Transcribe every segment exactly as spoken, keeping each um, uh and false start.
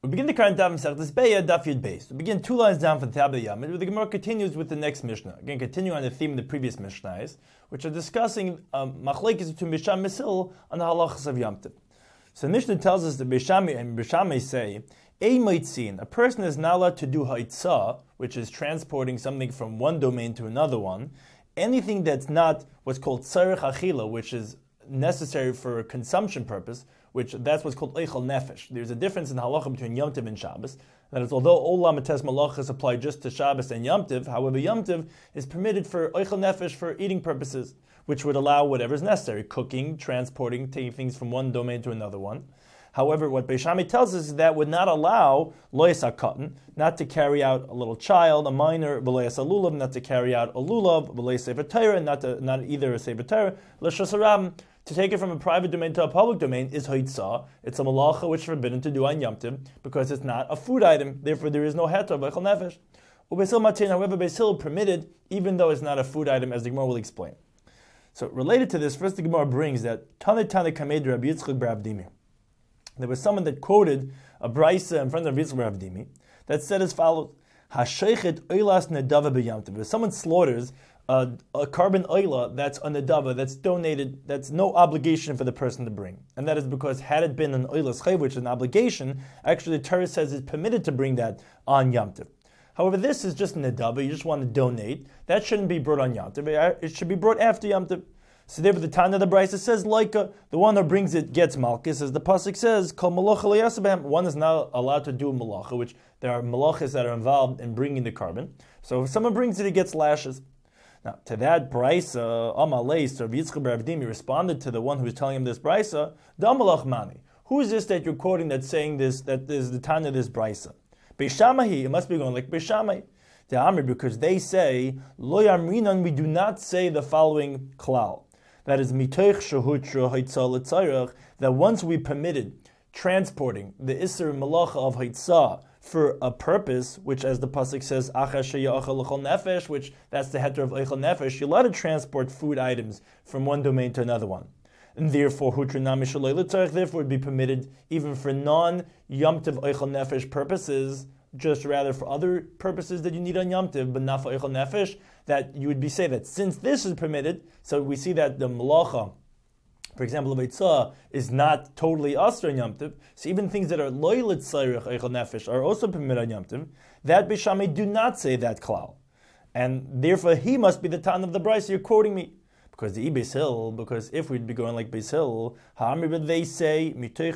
We begin the current daf Masechtas Beya, daf Yud Beis. We begin two lines down from the Tab Yamid, where the Gemara continues with the next Mishnah. Again, continuing on the theme of the previous Mishnahs, which are discussing um, machlekes between Beis Shammai and Basil on the halachas of Yom Tov. So the Mishnah tells us that Beis Shammai and Beis Shammai say, a maitzin, a person is not allowed to do haitzah, which is transporting something from one domain to another one, anything that's not what's called tzarech achila, which is necessary for a consumption purpose, which that's what's called eichel nefesh. There's a difference in halacha between Yom Tov and Shabbos. That is, although all lamites malachas apply just to Shabbos and Yom Tov, however, Yom Tov is permitted for eichel nefesh for eating purposes, which would allow whatever is necessary, cooking, transporting, taking things from one domain to another one. However, what Beis Shammai tells us is that would not allow loyas hakatan, not to carry out a little child, a minor, v'loyas alulav, not to carry out a lulav, v'loyas sefer Torah, not to, not either a sefer Torah, l'shasarabim, to take it from a private domain to a public domain is haitzah. It's a malacha which is forbidden to do on Yom Tov because it's not a food item. Therefore, there is no heter of eichel nefesh. Ubesil matin, however, Basil permitted, even though it's not a food item, as the Gemara will explain. So, related to this, first the Gemara brings that Tane Tane Kamed Rabbi Yitzchak bar Avdimi. There was someone that quoted a brisa in front of Rabbi Yitzchak bar Avdimi that said as follows: Hasheichet oilas nedava b'Yom Tov. If someone slaughters a, a carbon oila that's a nedava, that's donated, that's no obligation for the person to bring, and that is because had it been an oilas chayv, which is an obligation, actually the Torah says it's permitted to bring that on Yom Tov. However, this is just a nedava. You just want to donate. That shouldn't be brought on Yom Tov. It should be brought after Yom Tov. So therefore, the Tana of the Brisa says, like uh, the one who brings it gets malchus, as the pasuk says, "Kol malacha liyasabem." One is not allowed to do malacha, which there are malachas that are involved in bringing the carbon. So if someone brings it, he gets lashes. Now, to that Brisa, Amalei, so Rabbi Yitzchak bar Avdimi responded to the one who was telling him this Brisa, "Damalach mani." Who is this that you're quoting that's saying this? That is the Tana of this Brisa. Beis Shammai, it must be going like Beis Shammai. The Amr, because they say, Lo yamrinan, we do not say the following klal. That is, mitoich shehutra haitzah l'tzarech, that once we permitted transporting the isser malacha of haitzah for a purpose, which as the pasuk says, achar sheyachal l'chol nefesh, which that's the heter of eichel nefesh, you're allowed to transport food items from one domain to another one. And therefore, hutra nami shalei l'tzarech, therefore would be permitted even for non-Yom Tov eichel nefesh purposes, just rather for other purposes that you need on Yom Tov, but not for eichel nefesh, that you would be say that since this is permitted, so we see that the malacha, for example, of Eitzah, is not totally asr on Yom Tov, so even things that are loy l'tzarech eichel nefesh are also permitted on Yom Tov, that Beis Shammai do not say that klal. And therefore he must be the Tan of the Brisa, you're quoting me. Because the Beis Hill, because if we'd be going like Beis Hill, but they say,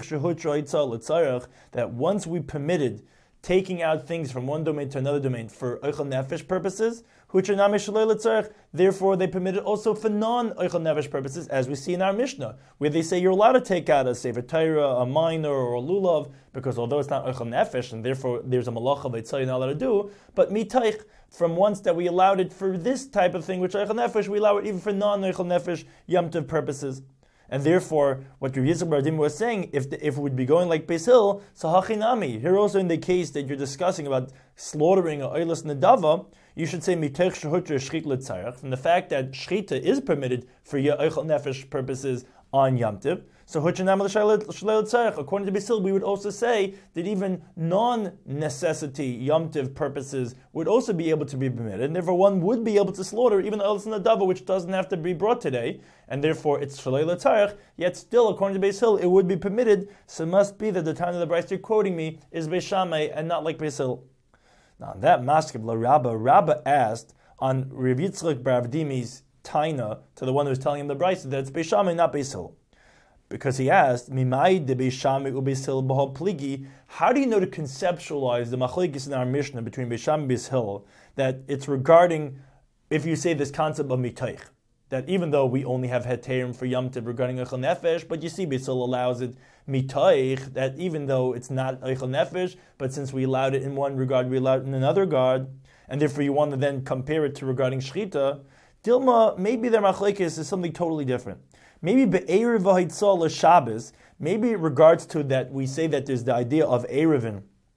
that once we permitted taking out things from one domain to another domain for eichel nefesh purposes, therefore they permit it also for non-eichel nefesh purposes, as we see in our Mishnah, where they say you're allowed to take out a sefer Torah, a minor, or a lulav, because although it's not eichel nefesh, and therefore there's a malacha of eitzah you're not allowed to do, but mitaych, from once that we allowed it for this type of thing, which eichel nefesh, we allow it even for non-eichel nefesh Yom Tov purposes. And therefore, what Rabbi Yitzchak bar Avdimi was saying, if the, if it would be going like Beis Hill, so hachinami. Here also in the case that you're discussing about slaughtering a oilas nedava, you should say mitech shehutra shchit l'tzarech, from the fact that shchita is permitted for your eichel nefesh purposes on Yom Tov. So hutchanam l'shalei l'tzarech. According to Beis Hill, we would also say that even non-necessity Yom Tov purposes would also be able to be permitted, and therefore one would be able to slaughter even oilas nedava, which doesn't have to be brought today, and therefore it's shalei l'tzarech. Yet still, according to Beis Hill, it would be permitted. So it must be that the time of the Brisa you're quoting me is Beis Shammai and not like Beis Hill. Now, on that maskib la Rabba, Rabba asked on Rav Yitzchak bar Avdimi's taina to the one who was telling him the Brisa that it's Beis Shammai, not Beis Hill. Because he asked, Mimai de Beis Shammai u Beis Hill b'hol pligi, how do you know to conceptualize the machlekes in our Mishnah between Beis Shammai and Beis Hill, that it's regarding, if you say this concept of mitaych, that even though we only have heterim for Yom Tov regarding eichel nefesh, but you see Beis Hill allows it mitaych, that even though it's not eichel nefesh, but since we allowed it in one regard, we allowed it in another regard, and therefore you want to then compare it to regarding shchita, Dilma, maybe their machlekes is something totally different. Maybe be'erev v'haitzah l'Shabbos, maybe in regards to that, we say that there's the idea of erevin,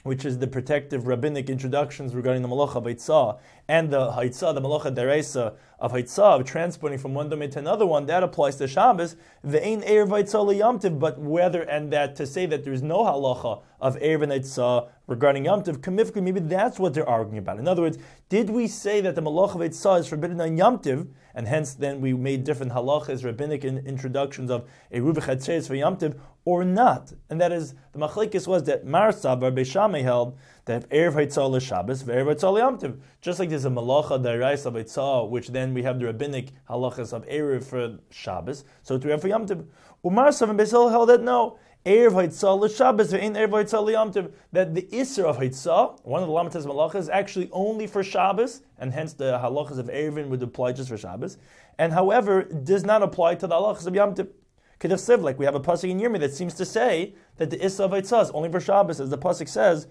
which is the protective rabbinic introductions regarding the malacha of Haitzah, and the Haitzah, the malacha deraisa of Haitzah, of transporting from one domain to another one, that applies to Shabbos, the Ein Erev Haitzah Yom Tov, but whether, and that to say that there's no halacha of Erev and Haitzah regarding Yom Tov, Kamifka, maybe that's what they're arguing about. In other words, did we say that the malacha of Haitzah is forbidden on Yom Tov, and hence then we made different halachas, rabbinic in, introductions of Eruv Chatzeres for Yom Tov, or not? And that is, the machlekes was that Mar Savar Beishamai held that Erev Haitzah l'Shabbos, Erev Haitzah Yom Tov. Just like there's a malacha deraisa of Haitzah, which then we have the rabbinic halachas of Erev for Shabbos, so to Erev for Yom Tov. Umar Savar and Beis Hillel held that no, Erev Haitzah l'Shabbos, ve'ein Erev Haitzah Yom Tov, that the Isser of Haitzah, one of the lamatas malachas, is actually only for Shabbos, and hence the halachas of Erevin would apply just for Shabbos, and however, does not apply to the halachas of Yom Tov. Like we have a pasuk in Yirmiyah that seems to say that the Issa of Haitzah is only for Shabbos, as the pasuk says,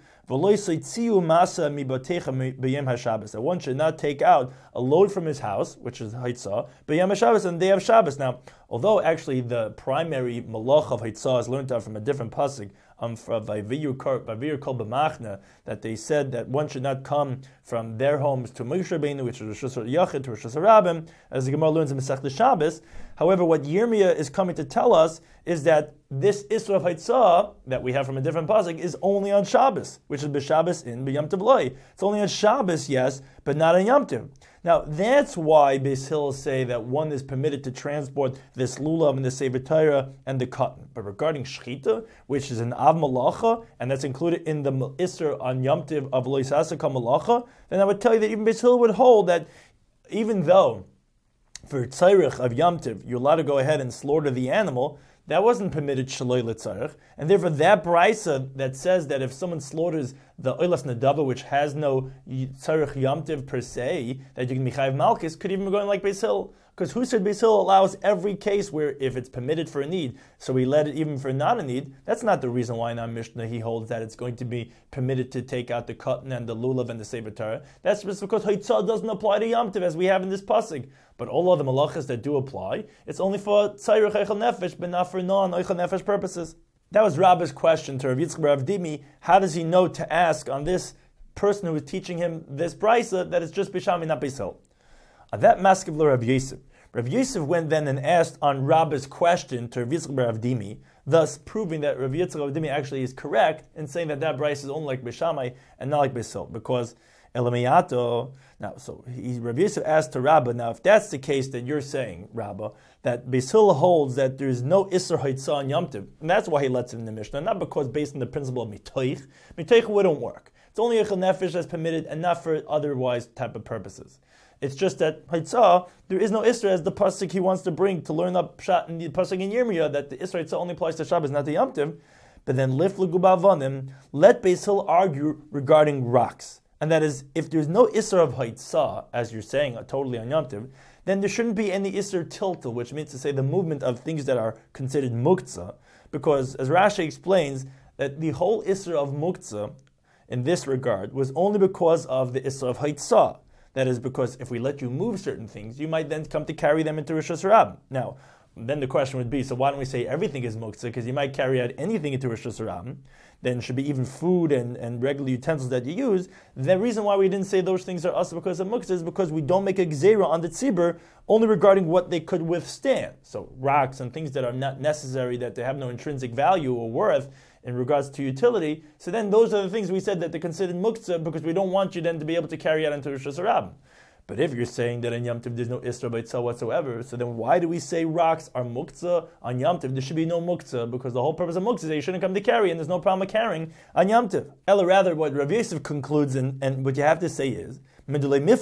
that one should not take out a load from his house, which is Haitzah, b'yem HaShabbos, and day of Shabbos. Now, although actually the primary malach of Haitzah is learned out from a different pasuk, um, from Vayir Kol B'Machna, that they said that one should not come from their homes to Moshe Rabbeinu, which is Rosh Hashanah, to Rosh Hashanah, as the Gemara learns in Masechta Shabbos. However, what Yirmiyah is coming to tell us is that this Isra of Haitzah that we have from a different pasuk is only on Shabbos, which is b'Shabbos in b'Yom Tov Loi. It's only on Shabbos, yes, but not on Yom Tov. Now, that's why Beis Hillel say that one is permitted to transport this lulav and the Sefer Torah and the cotton. But regarding Shechita, which is an Av Malacha, and that's included in the Isra on Yom Tov of Lo Yisasaka Malacha, then I would tell you that even Beis Hillel would hold that even though for Tzairich of Yom Tov, you're allowed to go ahead and slaughter the animal, that wasn't permitted shaloi l'tzarech, and therefore that brisa that says that if someone slaughters the oilas nadava, which has no tzarech yom tiv per se, that you can be chayiv malchus, could even be going like Beis Hillel. Because who said Beis Hillel allows every case where if it's permitted for a need, so we let it even for not a need? That's not the reason why in our Mishnah he holds that it's going to be permitted to take out the cotton and the lulav and the sefer Torah. That's just because Haitzah doesn't apply to Yom Tov as we have in this pasuk. But all other malachas that do apply, it's only for Tzairich Eichel Nefesh, but not for non-Eichel Nefesh purposes. That was Rabbi's question to Rav Yitzchak Rav Dimi. How does he know to ask on this person who is teaching him this brisa that it's just Bishami, not Beis Hillel? Uh, that maskiv lo Rav Yosef. Rav Yosef went then and asked on Rabbi's question to Rav Yitzchak Rav Dimi, thus proving that Rav Yitzchak Rav Dimi actually is correct in saying that that brisa is only like Bishamai and not like Beis Hillel, because Elamiyato. Now, so he, Rav Yosef asked to Rabbah, now if that's the case that you're saying, Rabbah, that Beis Hillel holds that there is no Isser Haitzah on Yom Tov, and that's why he lets it in the Mishnah, not because based on the principle of Mitoich. Mitoich wouldn't work. It's only Eichel Nefesh that's permitted and not for otherwise type of purposes. It's just that Haitzah, there is no Isra as the pasuk he wants to bring to learn up Pshat in the pasuk in Yirmiyah that the Isra Haitzah only applies to Shabbos, not to Yom Tov. But then Lif L'Gubavanim, let Beis Hillel argue regarding rocks. And that is, if there's no Isra of Haitzah, as you're saying, totally on Yom Tov, then there shouldn't be any Isra Tilta, which means to say the movement of things that are considered Muktzah, because as Rashi explains, that the whole Isra of Muktzah, in this regard, was only because of the Isra of Haitzah. That is because if we let you move certain things, you might then come to carry them into Rosh Hashanah. Now, then the question would be, so why don't we say everything is muktzah? Because you might carry out anything into Rosh Hashanah. Then should be even food and, and regular utensils that you use. The reason why we didn't say those things are us because of muktzah is because we don't make a gzeira on the tzibur only regarding what they could withstand. So rocks and things that are not necessary, that they have no intrinsic value or worth in regards to utility. So then those are the things we said that they're considered muktzah because we don't want you then to be able to carry out into Rosh Hashanah. But if you're saying that on Yom Tov there's no Isra B'Tzah whatsoever, so then why do we say rocks are muktzah on Yom Tov? There should be no muktzah, because the whole purpose of muktzah is that you shouldn't come to carry, and there's no problem with carrying on Yom Tov. Ella, rather, what Rav Yosef concludes, and, and what you have to say is, from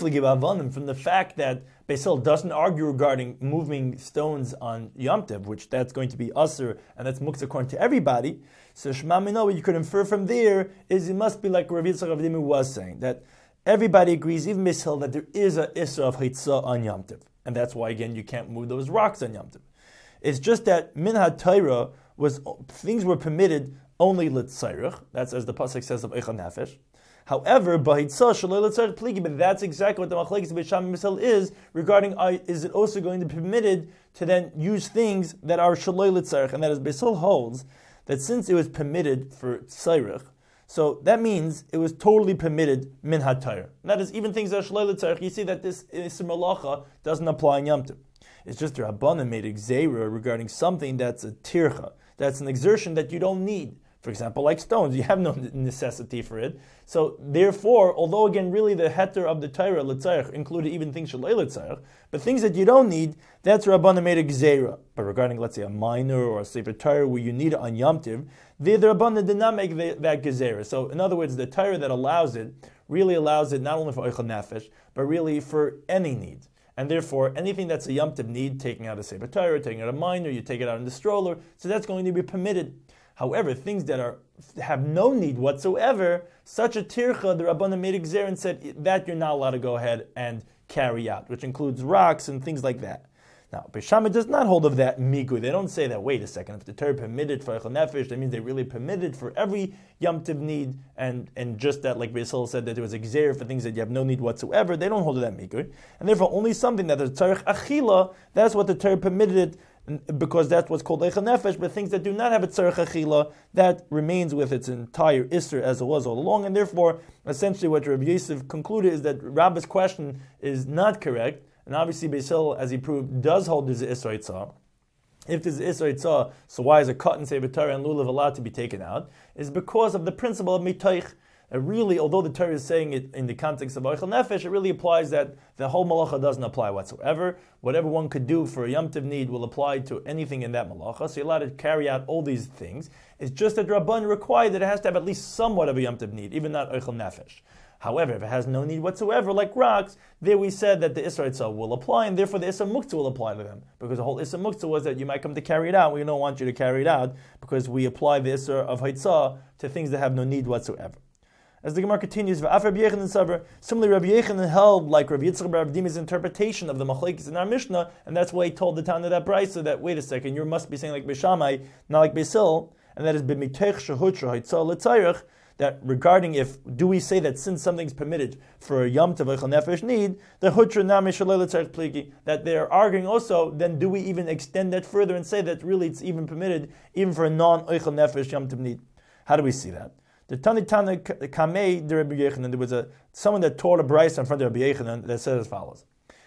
the fact that Beis Hillel doesn't argue regarding moving stones on Yom Tov, which that's going to be Asr, and that's muktzah according to everybody, so Shema Mino, what you could infer from there is it must be like Rav Yitzchak Rav Dimi was saying, that everybody agrees, even Beis Hillel, that there is a Isra of Haitzah on Yom Tov. And that's why, again, you can't move those rocks on Yom Tov. It's just that Min HaTorah was, things were permitted only L'Tzairich. That's as the Pasuk says of Eichel Nefesh. However, B'Haitzah Shaloi L'Tzairich Pligi, but that's exactly what the Machlekes of Beis Shammai and Beis Hillel is regarding, uh, is it also going to be permitted to then use things that are Shaloi L'Tzairich? And that is, Beis Hillel holds that since it was permitted for Tzairich, So that means it was totally permitted min ha-Torah. That is, even things that are shalei l'tzarech, you see that this Isser Malacha doesn't apply in Yom Tov. It's just the Rabbanan made a gzeira regarding something that's a tircha, that's an exertion that you don't need. For example, like stones, you have no necessity for it. So therefore, although again, really the heter of the Torah l'tzarech included even things shalei l'tzarech, but things that you don't need, that's Rabbanan made a gzeira. But regarding, let's say, a minor or a sefer Torah where you need it on Yom Tov, the Rabbanan did not make the, that gzeira. So in other words, the Torah that allows it really allows it not only for oichel nefesh, but really for any need. And therefore, anything that's a Yom Tov need, taking out a sefer Torah, taking out a minor, you take it out in the stroller, so that's going to be permitted. However, things that are have no need whatsoever, such a tircha, the Rabbanan made a gzeira and said that you're not allowed to go ahead and carry out, which includes rocks and things like that. Now, Beis Shammai does not hold of that migu. They don't say that, wait a second, if the Torah permitted for Eichel Nefesh, that means they really permitted for every Yom Tov need, and, and just that, like Beis Hillel said, that there was a gzeira for things that you have no need whatsoever. They don't hold of that migu. And therefore, only something that is tzarech achila, that's what the Torah permitted it, because that's what's called Eichel Nefesh, but things that do not have a tzarech achila, that remains with its entire Isser as it was all along, and therefore, essentially what Rabbi Yosef concluded is that Rabbi's question is not correct, and obviously Beis Hillel, as he proved, does hold there's an Isser Eitzah. If there's an Isser Eitzah, so why is a cotton sefer Torah and lulav allowed to be taken out? Is because of the principle of mitoich. Uh, really, although the Torah is saying it in the context of Eichel Nefesh, it really applies that the whole malacha doesn't apply whatsoever. Whatever one could do for a Yom Tov need will apply to anything in that malacha. So you're allowed to carry out all these things. It's just that Rabban required that it has to have at least somewhat of a Yom Tov need, even not Eichel Nefesh. However, if it has no need whatsoever, like rocks, there we said that the Isser Eitzah will apply, and therefore the Isser Muktzah will apply to them. Because the whole Isser Muktzah was that you might come to carry it out. We don't want you to carry it out, because we apply the Isser of Eitzah to things that have no need whatsoever. As the Gemara continues, similarly Rabbi Yechanan held like Rabbi Yitzchak bar Avdima's interpretation of the Machlekes in our Mishnah, and that's why he told the Tana that brayso that, wait a second, you must be saying like Beis Shammai, not like Beis Hillel, and that is b'mitech shehutra haitzah l'tzayich, that regarding if, do we say that since something's permitted for a Yom Tov Eichel Nefesh need, the hutra nami shalei l'tzayich pligi, that they're arguing also, then do we even extend that further and say that really it's even permitted, even for a non-Eichel Nefesh Yom Tov need? How do we see that? The Tani Tana Kamei de Rabbi Yechanan, there was a someone that taught a brayso in front of Rabbi Yechanan that said as follows: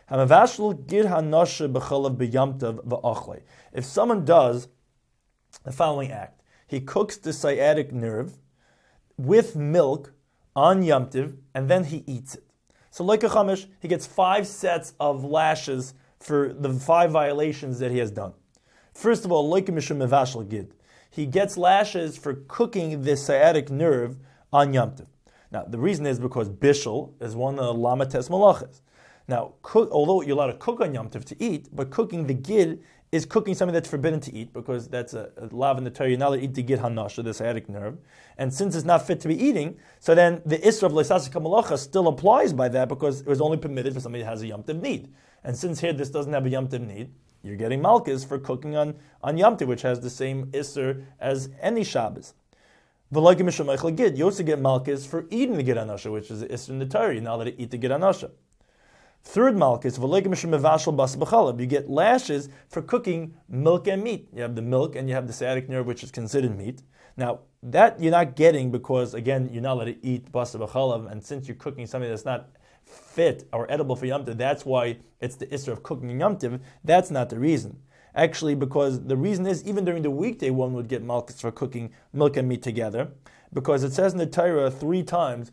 if someone does the following act, he cooks the sciatic nerve with milk on Yom Tov, and then he eats it. So like a chamish, he gets five sets of lashes for the five violations that he has done. First of all, like a mishum mevashel gid, he gets lashes for cooking the sciatic nerve on Yom Tov. Now, the reason is because bishul is one of the lamates malachas. Now, cook, although you're allowed to cook on Yom Tov to eat, but cooking the gid is cooking something that's forbidden to eat, because that's a, a lav in the Torah. You're not allowed to eat the gid hanasha, the sciatic nerve. And since it's not fit to be eating, so then the isra of leisasika malacha still applies by that, because it was only permitted for somebody that has a Yom Tov need. And since here this doesn't have a Yom Tov need, you're getting malchus for cooking on, on Yom Tov, which has the same isser as any Shabbos. You also get malchus for eating the gid hanasha, which is the isser in the Torah. You're not allowed to eat the gid hanasha. Third malchus, you get lashes for cooking milk and meat. You have the milk and you have the sciatic nerve, which is considered meat. Now, that you're not getting because, again, you're not allowed to eat basar b'chalav, and since you're cooking something that's not fit or edible for Yom Tov, that's why it's the isser of cooking in Yom Tov. That's not the reason. Actually, because the reason is, even during the weekday, one would get malchus for cooking milk and meat together, because it says in the Torah three times,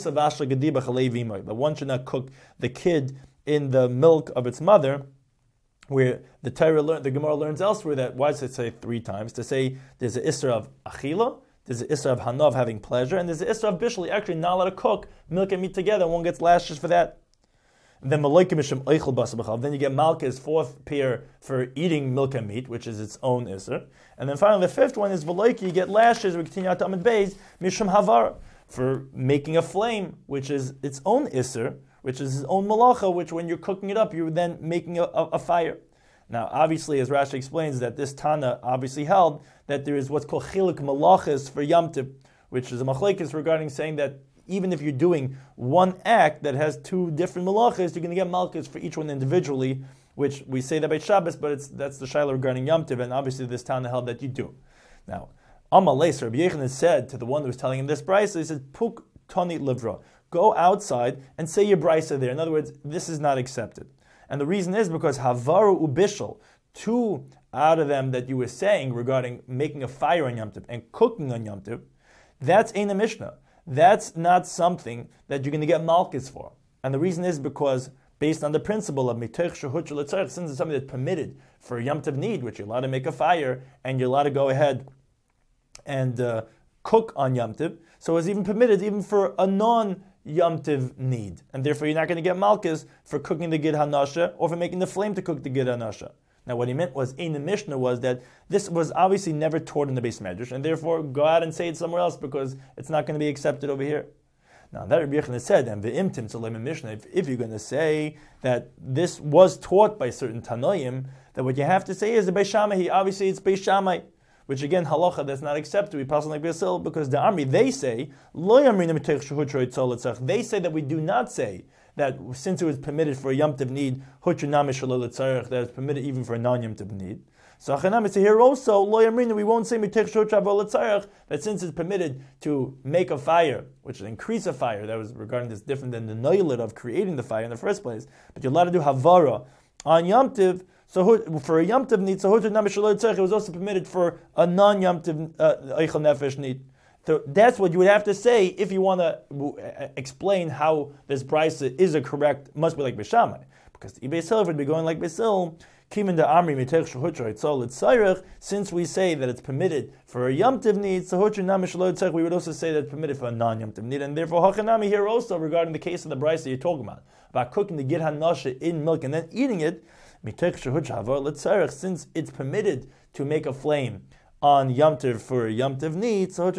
that one should not cook the kid in the milk of its mother, where the Torah learn, the Gemara learns elsewhere that, why does it say three times? To say there's an isser of achila, there's an isser of hanav, having pleasure, and there's an isser of bishul, actually not allowed to cook milk and meat together, and one gets lashes for that. And then then you get malchus, fourth pair, for eating milk and meat, which is its own isser. And then finally the fifth one is v'loiki, you get lashes, we continue out to Amid Beis, mishum havara, for making a flame, which is its own isser, which is his own malacha, which when you're cooking it up, you're then making a, a, a fire. Now, obviously, as Rashi explains, that this Tana obviously held that there is what's called chiluk malachas for Yom Tov, which is a machlekes regarding saying that even if you're doing one act that has two different malachas, you're going to get malchus for each one individually, which we say that by Shabbos, but it's that's the shaila regarding Yom Tov, and obviously this Tana held that you do. Now, Amalei, Rabbi Yochanan said to the one who was telling him this brisa, he said, Puk tani livra. Go outside and say your brisa there. In other words, this is not accepted. And the reason is because havaru ubishal, two out of them that you were saying regarding making a fire on Yom Tov and cooking on Yom Tov, that's in the Mishnah. That's not something that you're going to get malchus for. And the reason is because based on the principle of mitech shehut shel tzarech, since it's something that's permitted for Yom Tov need, which you're allowed to make a fire and you're allowed to go ahead and uh, cook on Yom Tov, so it's even permitted even for a non Yom Tov need. And therefore you're not going to get malchus for cooking the gid hanasha or for making the flame to cook the gid hanasha. Now what he meant was, in the Mishnah, was that this was obviously never taught in the Beis Medrash, and therefore go out and say it somewhere else because it's not going to be accepted over here. Now that Rabbi Yochanan said, and ve'imtim tzolem Mishnah, if, if you're going to say that this was taught by certain Tanoim, then what you have to say is the Beis Shammai. Obviously it's Beis Shammai, which again halacha that's not accepted. We pass on like Basil because the army they say lo yamrina mitech shehut shel tzarech. They say that we do not say that since it was permitted for a Yom Tov need, Huchanami Shalol Tzarech, that it's permitted even for a non-Yom Tov need. So Achanami say here also, Lo Yamrina, we won't say Mitech Shochavol Tzarech, that since it's permitted to make a fire, which is increase a fire, that was regarding this different than the noilet of creating the fire in the first place, but you're allowed to do Havara on Yom Tov, so for a Yom Tov need, so Huchanami Shalol Tzarech, it was also permitted for a non-Yom Tov Eichel Nefesh need. So that's what you would have to say if you want to explain how this brisa is a correct, must be like Beis Shammai. Because the Beis Hillel would be going like Beis Hillel, Kimin da Amri mitech shehutra itzol etzayich. Since we say that it's permitted for a Yom Tov need, sahutra nami shelo etzayich, we would also say that it's permitted for a non-Yom Tov need. And therefore, hachanami here also regarding the case of the brisa you're talking about, about cooking the gid hanasha in milk and then eating it, mitech shehutra havar letzayich, since it's permitted to make a flame on Yom Tov for a Yom Tov need, so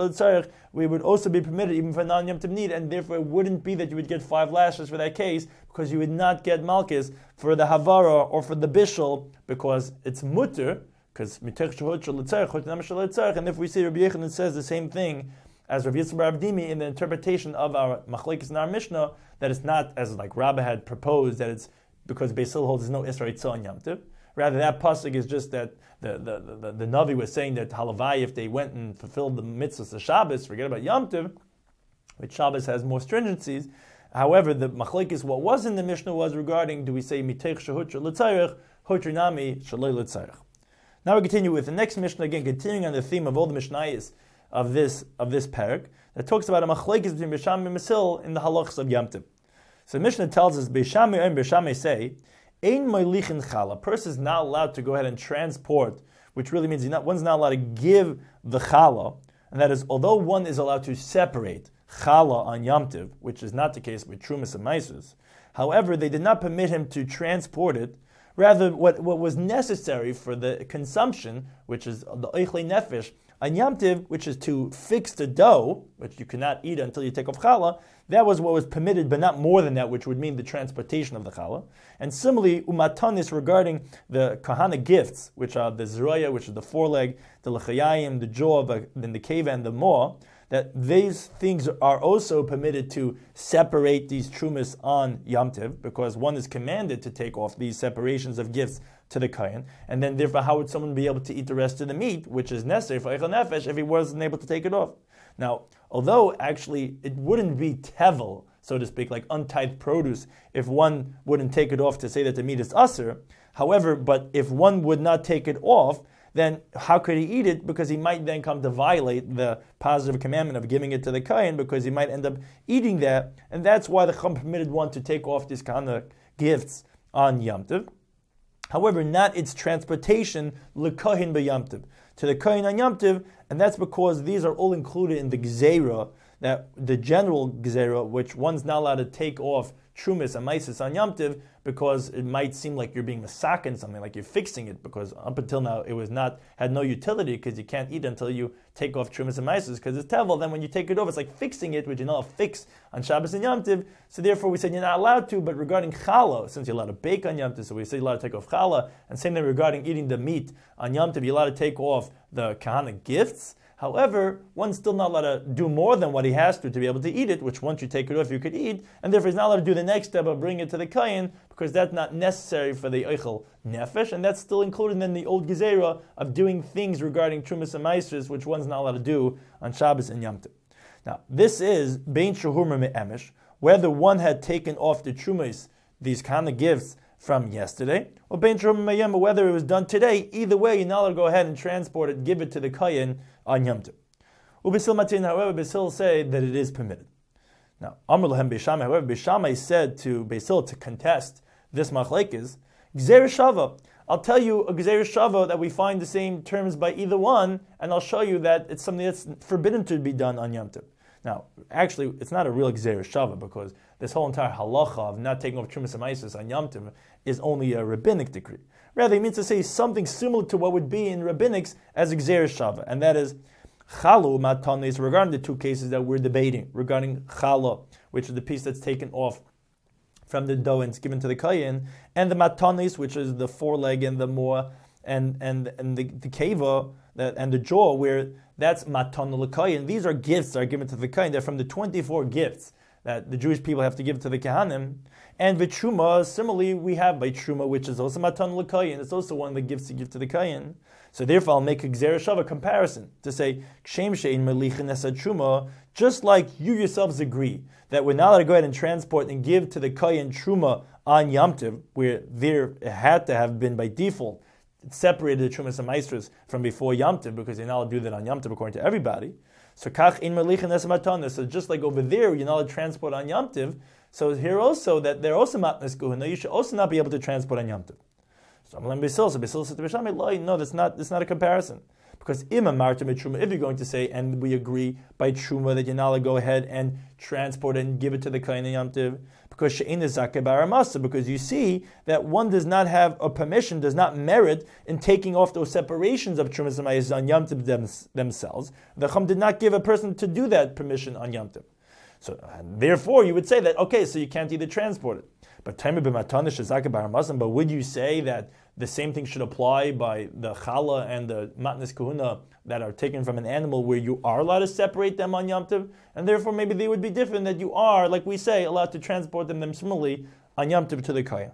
we would also be permitted even for non-Yom Tov need, and therefore it wouldn't be that you would get five lashes for that case, because you would not get malchus for the havara or for the bishul, because it's mutter, because mitech shehut shel tzarech, and if we see Rabbi Yochanan says the same thing as Rabbi Yitzchak bar Avdimi in the interpretation of our machlekes in our Mishnah, that it's not as like Rabbah had proposed, that it's because Beis Hillel holds there's no Isra Yitzah on Yom Tov. Rather, that pasuk is just that the the, the, the Navi was saying that Halavai, if they went and fulfilled the mitzvahs of Shabbos, forget about Yom Tov, which Shabbos has more stringencies. However, the machlekes, what was in the Mishnah was regarding, do we say mitech shehut shel tzarech, hotrinami shalei letzarech. Now we continue with the next Mishnah, again continuing on the theme of all the Mishnayos of this of this parak, that talks about a machlekes between Beis Shammai and Beis Hillel in the halachas of Yom Tov. So the Mishnah tells us, Beis Shammai and Beis Shammai say, Ein moilichin chala. A person is not allowed to go ahead and transport, which really means not, one's not allowed to give the chala, and that is, although one is allowed to separate chala on Yom Tov, which is not the case with Trumas and Maisus, however, they did not permit him to transport it. Rather, what, what was necessary for the consumption, which is the oichle nefesh, on Yom Tov, which is to fix the dough, which you cannot eat until you take off challah, that was what was permitted, but not more than that, which would mean the transportation of the challah. And similarly, umatanis regarding the kahana gifts, which are the zroya, which is the foreleg, the lechayim, the jaw, then the cave and the maw, that these things are also permitted to separate these trumas on Yom Tov, because one is commanded to take off these separations of gifts to the kohen, and then therefore how would someone be able to eat the rest of the meat, which is necessary for eichel nefesh, if he wasn't able to take it off? Now, although actually it wouldn't be tevel, so to speak, like untithed produce, if one wouldn't take it off to say that the meat is usher, however, but if one would not take it off, then how could he eat it? Because he might then come to violate the positive commandment of giving it to the kohen, because he might end up eating that, and that's why the Chum permitted one to take off these kind of gifts on Yom Tov. However, not its transportation l'kohen b'Yom Tov, to the kohen on Yom Tov, and that's because these are all included in the gzeira, that the general gzeira, which one's not allowed to take off trumas and maisis on Yom Tov, because it might seem like you're being masakin something, like you're fixing it, because up until now it was not had no utility, because you can't eat until you take off trumas and maisis, because it's tevel. Then when you take it off, it's like fixing it, which you're not fix on Shabbos and Yom Tov. So therefore we said you're not allowed to. But regarding challah, since you're allowed to bake on Yom Tov, so we say you're allowed to take off challah. And same thing regarding eating the meat on Yom Tov, you're allowed to take off the kahana gifts. However, one's still not allowed to do more than what he has to to be able to eat it, which once you take it off, you could eat, and therefore he's not allowed to do the next step of bring it to the kayin, because that's not necessary for the eichel nefesh, and that's still included in the old gezerah of doing things regarding trumas and maestras, which one's not allowed to do on Shabbos and Yom Tov. Now, this is bein shehurma me'emesh, whether one had taken off the trumas, these kind of gifts, from yesterday, or bein shehurma me'yom, whether it was done today. Either way, you're not allowed to go ahead and transport it, give it to the kayin on Yom Tov. Ubisil matin, however, Basil say that it is permitted. Now, Amr lahem Beishamai, however, Beishamai said to Basil to contest this machlekes, Gzeir Shava. I'll tell you a Gzeir Shava that we find the same terms by either one, and I'll show you that it's something that's forbidden to be done on Yom Tov. Now, actually, it's not a real Gzeir Shava, because this whole entire halacha of not taking off Trumas and Maisos on Yom Tov is only a rabbinic decree. Rather, it means to say something similar to what would be in rabbinics as a Gzeir Shava, and that is Chalu matanis, regarding the two cases that we're debating, regarding chala, which is the piece that's taken off from the dough and given to the kayin, and the matanis, which is the foreleg and the more and and and the, the keva that and the jaw, where that's matana l'kayin. These are gifts that are given to the kayin. They're from the twenty-four gifts that the Jewish people have to give to the kahanim. And v'truma, similarly, we have by truma, which is also matana l'kayin. It's also one of the gifts to give to the kayin. So therefore, I'll make a gzeir shava comparison to say, Kshem she'in melichin esad truma, just like you yourselves agree that we're not allowed to go ahead and transport and give to the kayin truma on Yom Tov, where there had to have been by default separated the trumas and maestras from before Yom Tov, because you're not allowed to do that on Yom Tov according to everybody. So kach in melichin esad matana. So just like over there, you're not allowed to transport on Yom Tov. So here also that they're also matnas kuhuna. You should also not be able to transport on Yom Tov. So I'm Basil, so Basil said to Beishamai, no, that's not that's not a comparison. Because if you're going to say, and we agree by truma that you're not allowed to go ahead and transport it and give it to the kain and Yom Tov, because she'in is zakeh baramasa, because you see that one does not have a permission, does not merit in taking off those separations of trumas and ma'aseh on Yom Tov them, themselves. The Chum did not give a person to do that permission on Yom Tov. So therefore, you would say that okay, so you can't either transport it. But but would you say that the same thing should apply by the chala and the matnas kahuna that are taken from an animal, where you are allowed to separate them on Yom Tov, and therefore maybe they would be different, that you are, like we say, allowed to transport them, them similarly on Yom Tov to the Kaya.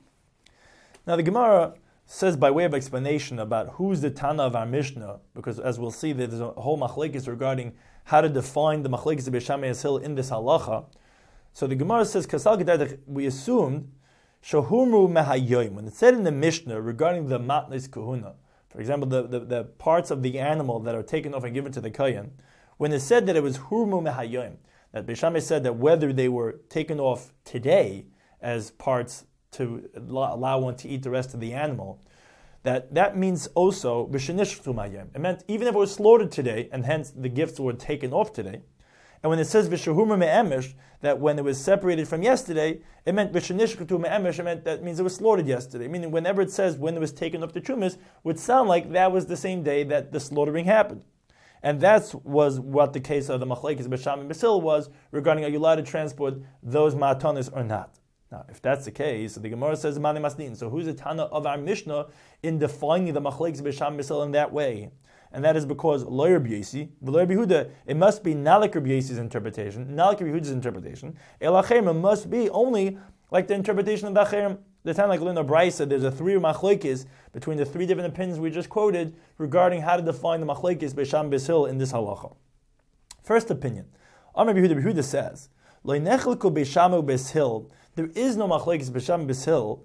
Now the Gemara says, by way of explanation about who's the Tana of our Mishnah, because as we'll see, there's a whole machlekes regarding how to define the machlekes of Beishamai Yishil in this halacha. So the Gemara says, Kasal Gedai, we assumed Shahumru Mehayoim. When it said in the Mishnah regarding the matnes kahuna, for example, the, the, the parts of the animal that are taken off and given to the kayan, when it said that it was Hurmu Mehayoim, that Beishamai said that whether they were taken off today as parts to allow one to eat the rest of the animal, that that means also B'shenishchtu Mayim. It meant even if it was slaughtered today, and hence the gifts were taken off today. And when it says V'shahumra me'emesh, that when it was separated from yesterday, it meant V'shenishchtu me'emesh, it meant that means it was slaughtered yesterday. Meaning whenever it says when it was taken off the trumas, would sound like that was the same day that the slaughtering happened. And that was what the case of the machlekes Beishamai and Basil was regarding, are you allowed to transport those ma'atonis or not? Now, if that's the case, the Gemara says Mani Masnin. So who's the Tana of our Mishnah in defining the machlekes Beishamai and Basil in that way? And that is because Lo Rabbi Yosi, Lo Rabbi Yehuda, it must be not like Rabbi Yosi's interpretation, not like Rabbi Yehuda's interpretation. El Acherim, it must be only like the interpretation of the Acherim. The time like Lina Bryce said, there's a three machlekes between the three different opinions we just quoted regarding how to define the machlekes Beishamai Basil in this halacha. First opinion, Amar Rabbi Yehuda, Yehuda says, Lo nechelku Beishamai Basil. There is no machlekes Beishamai Basil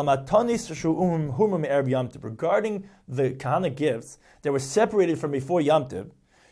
regarding the Kahana gifts that were separated from before Yom Tov,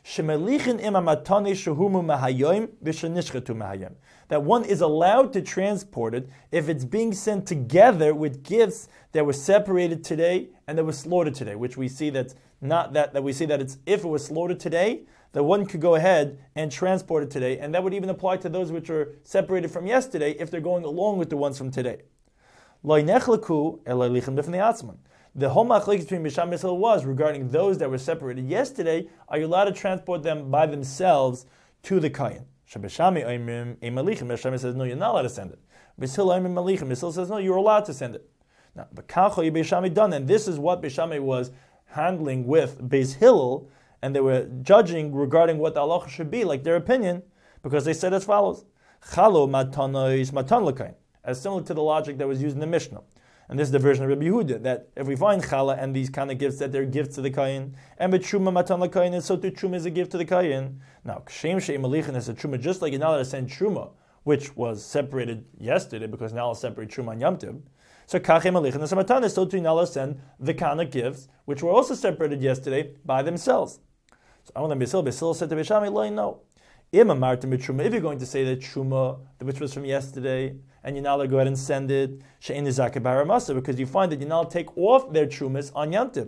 that one is allowed to transport it if it's being sent together with gifts that were separated today and that were slaughtered today, which we see that's not that, that we see that it's if it was slaughtered today, that one could go ahead and transport it today, and that would even apply to those which are separated from yesterday if they're going along with the ones from today. The whole machlekes between Beishamai and Basil was regarding those that were separated yesterday. Are you allowed to transport them by themselves to the kayin? Beishamai says no, you're not allowed to send it. Basil says no, you're allowed to send it. Now, Beishamai done, and this is what Beishamai was handling with Beis Hillel, and they were judging regarding what the halacha should be, like their opinion, because they said as follows: Chalo matanois matan l'kain, as similar to the logic that was used in the Mishnah. And this is the version of Rabbi Yehuda, that if we find challah and these kind of gifts, that they're gifts to the kain, and with truma matan l'kain, and so too truma is a gift to the kain. Now, kshem she'im malichin is a truma, just like you're not allowed to send truma, which was separated yesterday, because now I'll separate truma and Yom Tov. So kachem malichin is a matan, so too you're not allowed to send the kind of gifts, which were also separated yesterday by themselves. So I want to Basil, Basil said to Bishami, no. If you're going to say that truma, which was from yesterday, and you're not allowed to go ahead and send it, she'en nizake b'haramasa, because you find that you're not allowed to take off their trumas on Yom Tov.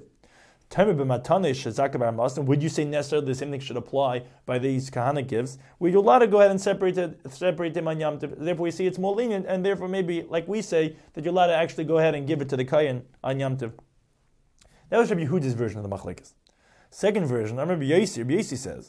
Would you say necessarily the same thing should apply by these kahana gifts? Where you're allowed to go ahead and separate it, separate them on Yom Tov. Therefore, we see it's more lenient, and therefore maybe, like we say, that you're allowed to actually go ahead and give it to the kayan on Yom Tov. That was Rabbi Yehuda's version of the machlekes. Second version, I remember Yosi. Rabbi Yosi says,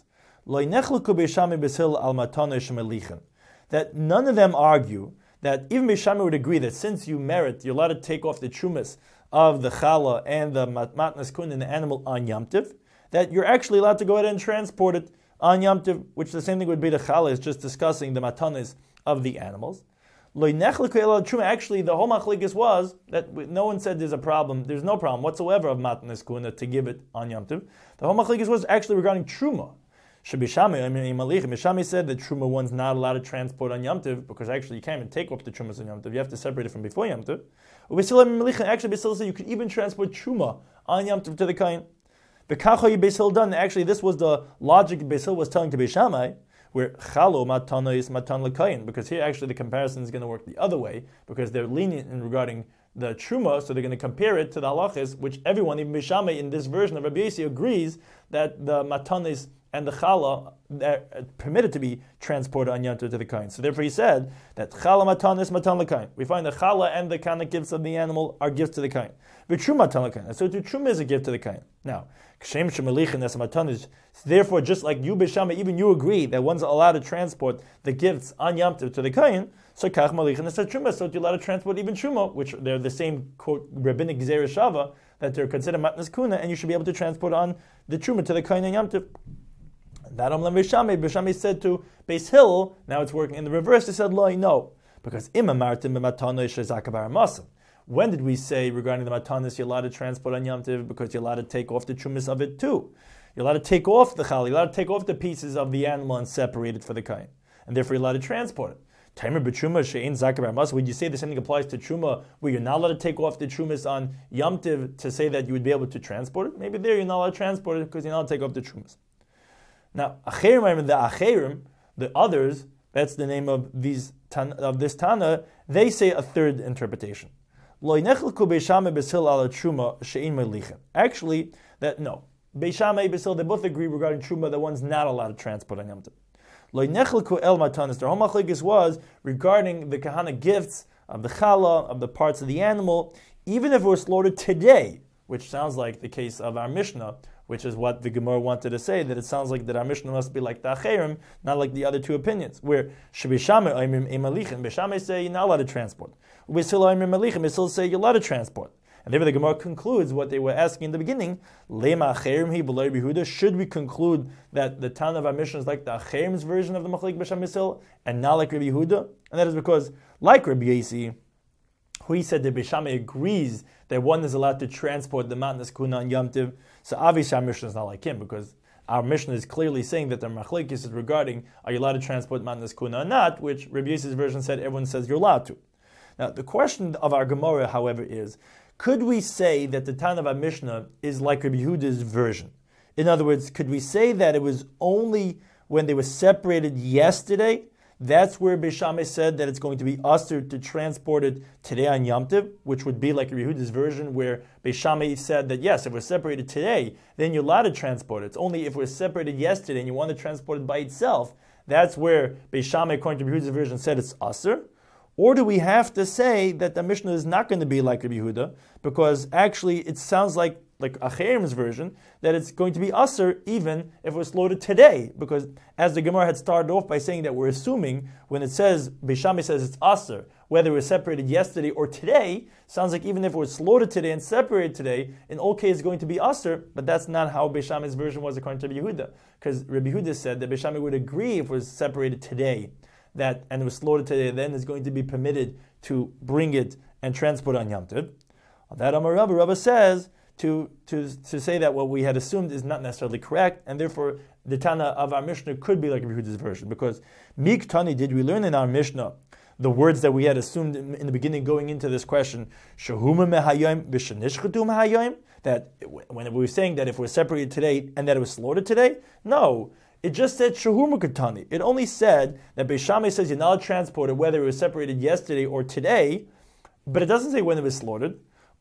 that none of them argue that even Beis Shammai would agree that since you merit, you're allowed to take off the trumas of the challah and the matnas kun and the animal on Yom Tov, that you're actually allowed to go ahead and transport it on Yom Tov, which the same thing would be the challah, is just discussing the matanas of the animals. Actually, the whole machlekes was that no one said there's a problem, there's no problem whatsoever of matnas kun to give it on Yom Tov. The whole machlekes was actually regarding truma. Shebishami, I mean, Mishami said that truma one's not allowed to transport on Yom Tov, because actually you can't even take off the trumas on Yom Tov. You have to separate it from before Yom Tov. Actually, Beis Hillel said you could even transport truma on Yom Tov to the kain. B'kachoy Beis Hillel done. Actually, this was the logic Beis Hillel was telling to Beis Shammai, where chalo matana is matan l'kain, because here actually the comparison is going to work the other way, because they're lenient in regarding the truma, so they're going to compare it to the halachas, which everyone, even Beis Shammai in this version of Rabbi Yosi, agrees that the matanis and the challah are permitted to be transported on Yom Tov to the kain. So therefore he said that challah matan is matan l'kain. We find the challah and the kind of gifts of the animal are gifts to the kain. But truma matan l'kain. So to truma is a gift to the kain. Now, kshem shemelichin es matan is, therefore just like you Beis Shammai, even you agree that one's allowed to transport the gifts on Yom Tov to the kain. So kach malichin es truma. So you're allowed to transport even truma, which they're the same quote rabbinic gzera shava, that they're considered matnas kuna, and you should be able to transport on the truma to the kain on Yom Tov. That Amlam Beis Shammai, Beis Shammai said to Beis Hillel, now it's working in the reverse, they said, Loi, no. Because when did we say regarding the matanis, you're allowed to transport on Yom Tov because you're allowed to take off the trumas of it too? You're allowed to take off the chal, you're allowed to take off the pieces of the animal and separate it for the kain. And therefore you're allowed to transport it. Tamer b'truma she'ein zakar b'armas. Would you say the same thing applies to truma, where you're not allowed to take off the trumas on Yom Tov to say that you would be able to transport it? Maybe there you're not allowed to transport it because you're not allowed to take off the trumas. Now, acherim, the acherim, the others, that's the name of these of this Tana, they say a third interpretation. Actually, that no. Beis Shammai, Beis Hillel, they both agree regarding truma that one's not allowed to transport on Yom Tov. El matanis, their whole machlekes was regarding the kahana gifts of the challah, of the parts of the animal, even if it was slaughtered today, which sounds like the case of our Mishnah, which is what the Gemara wanted to say, that it sounds like that our Mishnah must be like the Acherim, not like the other two opinions, where Beis Shammai say you're not allowed to transport. Beis Hillel say you're allowed to transport. And therefore the Gemara concludes what they were asking in the beginning, Lema Acherim hi b'lo Rabbi Yehuda. Should we conclude that the Tana of our Mishnah is like the Acherim's version of the Machlek Beis Shammai Beis Hillel, and not like Rabbi Yehuda? And that is because, like Rabbi Yosi, who he said that Beis Shammai agrees that one is allowed to transport the matnas kuna on Yom Tov. So obviously our Mishnah is not like him, because our Mishnah is clearly saying that the machlekes is regarding are you allowed to transport matnas kuna or not, which Rabbi Yosi's version said everyone says you're allowed to. Now the question of our Gemara, however, is could we say that the Tana of our Mishnah is like Rabbi Yehuda's version? In other words, could we say that it was only when they were separated yesterday? That's where Beis Shammai said that it's going to be usher to transport it today on Yom Tov, which would be like Yehuda's version, where Beis Shammai said that yes, if we're separated today, then you're allowed to transport it. It's only if we're separated yesterday and you want to transport it by itself, that's where Beis Shammai, according to Yehuda's version, said it's usher. Or do we have to say that the Mishnah is not going to be like Rabbi Yehuda, because actually it sounds like like Acherim's version, that it's going to be Aser even if it was slaughtered today. Because as the Gemara had started off by saying that we're assuming when it says, Beis Shammai says it's Aser, whether it was separated yesterday or today, sounds like even if it was slaughtered today and separated today, in all cases it's going to be Aser, but that's not how Beis Shammai's version was according to Rabbi Yehuda. Because Rabbi Yehuda said that Beis Shammai would agree if it was separated today, that and it was slaughtered today, then it's going to be permitted to bring it and transport it on Yom Tov. On that Amar Rabba, Rabba says to, to, to say that what we had assumed is not necessarily correct, and therefore the Tana of our Mishnah could be like Rabbi Yehuda's version, because Mik Tani, did we learn in our Mishnah the words that we had assumed in, in the beginning going into this question, Shehuma mehayim v'shenishchatu mehayim, that when we were saying that if we're separated today and that it was slaughtered today? No. It just said Shehuma Katani. It only said that Beis Shammai says you're not allowed to transport it whether it was separated yesterday or today, but it doesn't say when it was slaughtered.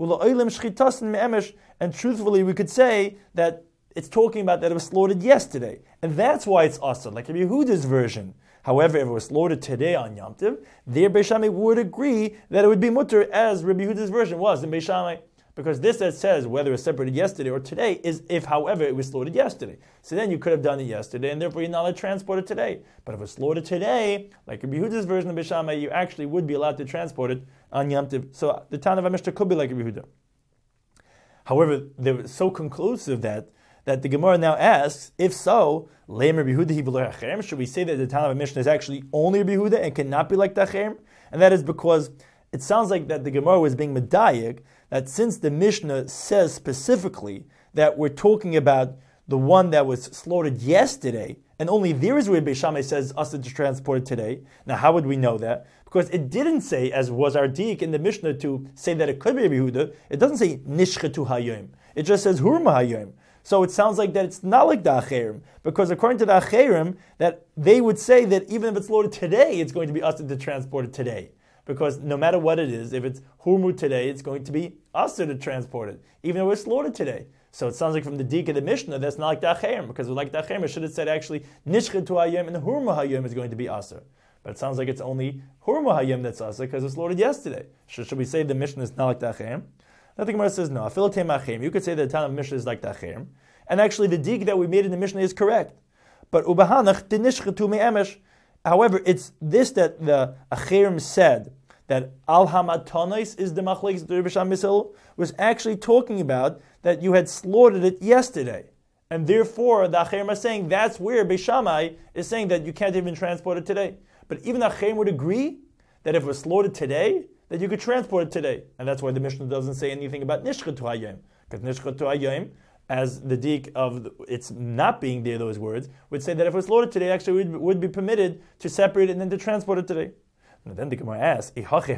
And truthfully, we could say that it's talking about that it was slaughtered yesterday. And that's why it's Asad, like Rabbi Yehuda's version. However, if it was slaughtered today on Yom Tov, there Beis Shammai would agree that it would be mutter as Rabbi Yehuda's version was in Beis Shammai. Because this that says whether it was separated yesterday or today is if, however, it was slaughtered yesterday. So then you could have done it yesterday, and therefore you're not allowed to transport it today. But if it was slaughtered today, like Rabbi Yehuda's version of Beis Shammai, you actually would be allowed to transport it on Yom Tov. So the Tana of Mishnah could be like Rabbi Yehuda. However, they were so conclusive that that the Gemara now asks, if so, Leim Rabbi Yehuda hi v'lo Acherim, should we say that the Tana of Mishnah is actually only Rabbi Yehuda and cannot be like the Acherim? And that is because it sounds like that the Gemara was being medayik, that since the Mishnah says specifically that we're talking about the one that was slaughtered yesterday, and only there is where Beis Shammai says us to transport it today. Now, how would we know that? Because it didn't say, as was our dik in the Mishnah, to say that it could be Rabbi Yehuda. It doesn't say nishchetu hayom. It just says hurma hayom. So it sounds like that it's not like the Acherim, because according to the Acherim, that they would say that even if it's slaughtered today, it's going to be us to transport it today. Because no matter what it is, if it's hurmu today, it's going to be asur to transport it, even though it's slaughtered today. So it sounds like from the dik of the Mishnah, that's not like the Acherim, because like the Acherim, it should have said actually nishchetu hayom and hurmu hayom is going to be asur. But it sounds like it's only hurmu hayom that's asur because it's slaughtered yesterday. Should, should we say the Mishnah is not like the Acherim? I think Gemara says no. Afilatem Acherim. You could say that the Tana of Mishnah is like the Acherim, and actually the dik that we made in the Mishnah is correct. But ubahanach the nishchetu me'emesh. However, it's this that the Acherim said, that al hamatonis is the machlekes of Rabbi Shammai Misil, was actually talking about that you had slaughtered it yesterday. And therefore, the Acherim are saying that's where Beis Shammai is saying that you can't even transport it today. But even the Acherim would agree that if it was slaughtered today, that you could transport it today. And that's why the Mishnah doesn't say anything about nishchetu hayom. Because nishchetu hayom, as the dik of the, it's not being there, those words, would say that if it was slaughtered today, actually would, would be permitted to separate it and then to transport it today. And then the Gemara asks,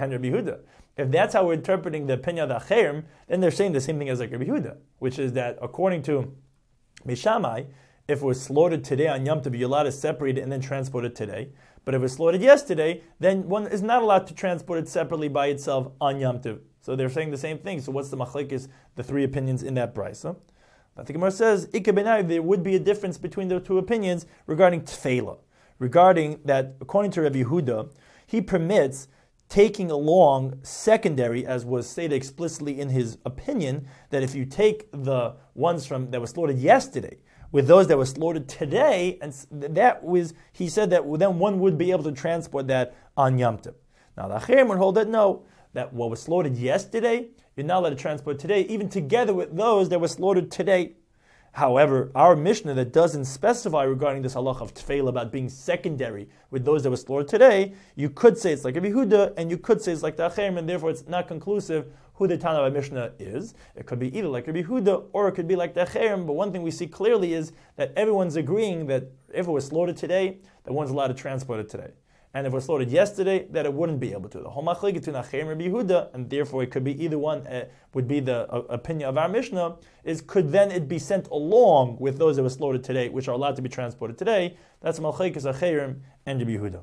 if that's how we're interpreting the opinion of the Acherim, then they're saying the same thing as like Rabbi Yehuda, which is that according to Beis Shammai, if it was slaughtered today on Yom Tov, you're allowed to separate it and then transport it today. But if it was slaughtered yesterday, then one is not allowed to transport it separately by itself on Yom Tov. So they're saying the same thing. So what's the machlekes, the three opinions in that brisa? But the Gemara says, there would be a difference between the two opinions regarding tefillah, regarding that according to Rabbi Yehuda, he permits taking along secondary, as was stated explicitly in his opinion, that if you take the ones from that were slaughtered yesterday with those that were slaughtered today, and that was, he said that then one would be able to transport that on Yom Tov. Now the Acherim would hold that no, that what was slaughtered yesterday, you're not allowed to transport today, even together with those that were slaughtered today. However, our Mishnah that doesn't specify regarding this halach of tefillah about being secondary with those that were slaughtered today, you could say it's like Rabbi Yehuda, and you could say it's like the Acherim, and therefore it's not conclusive who the Tana of Mishnah is. It could be either like Rabbi Yehuda, or it could be like the Acherim, but one thing we see clearly is that everyone's agreeing that if it was slaughtered today, that one's allowed to transport it today. And if it was slaughtered yesterday, that it wouldn't be able to. The whole machlekes between Acherim and Rabbi Yehuda, and therefore it could be either one, uh, would be the uh, opinion of our Mishnah, is could then it be sent along with those that were slaughtered today, which are allowed to be transported today. That's machlekes Acherim and Rabbi Yehuda.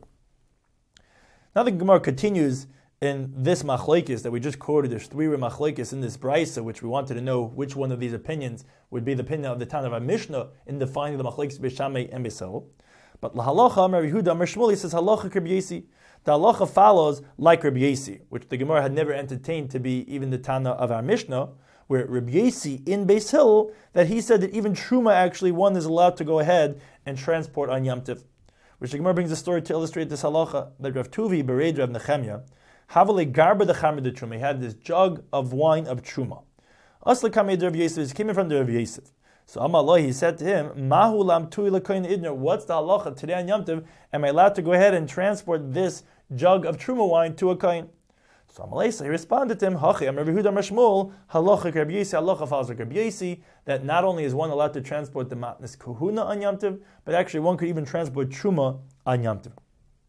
Now the Gemara continues in this machlekes that we just quoted. There's three machlekes in this brisa, which we wanted to know which one of these opinions would be the opinion of the Tana of our Mishnah in defining the machlekes Beis Shammai and Beis Hillel. But lahalacha, Rabbi Yehuda, Amar Shmuel says halacha Rabbi Yossi. The halacha follows like Rabbi Yossi, which the Gemara had never entertained to be even the Tana of our Mishnah, where Rabbi Yossi in Beis Hill, that he said that even Truma actually one is allowed to go ahead and transport on Yom Tov. Which the Gemara brings a story to illustrate this halacha, that Rav Tuvi bereid Rav Nechemya, Havale garba de chamer de Truma, he had this jug of wine of Truma. Asla kamei de Rav Yosef, he came in from the Rav Yosef. So Amallah, he said to him, Mahu lam tui lekoyin idner, what's the halacha today on Yom Tov? Am I allowed to go ahead and transport this jug of Truma wine to a kohen? So Amalei, he responded to him, Hachi, am Rabbi Yehuda Mashmul, halacha Rabbi Yossi, halacha follows Rabbi Yossi, that not only is one allowed to transport the matnas kahuna on Yom Tov, but actually one could even transport Truma on Yom Tov.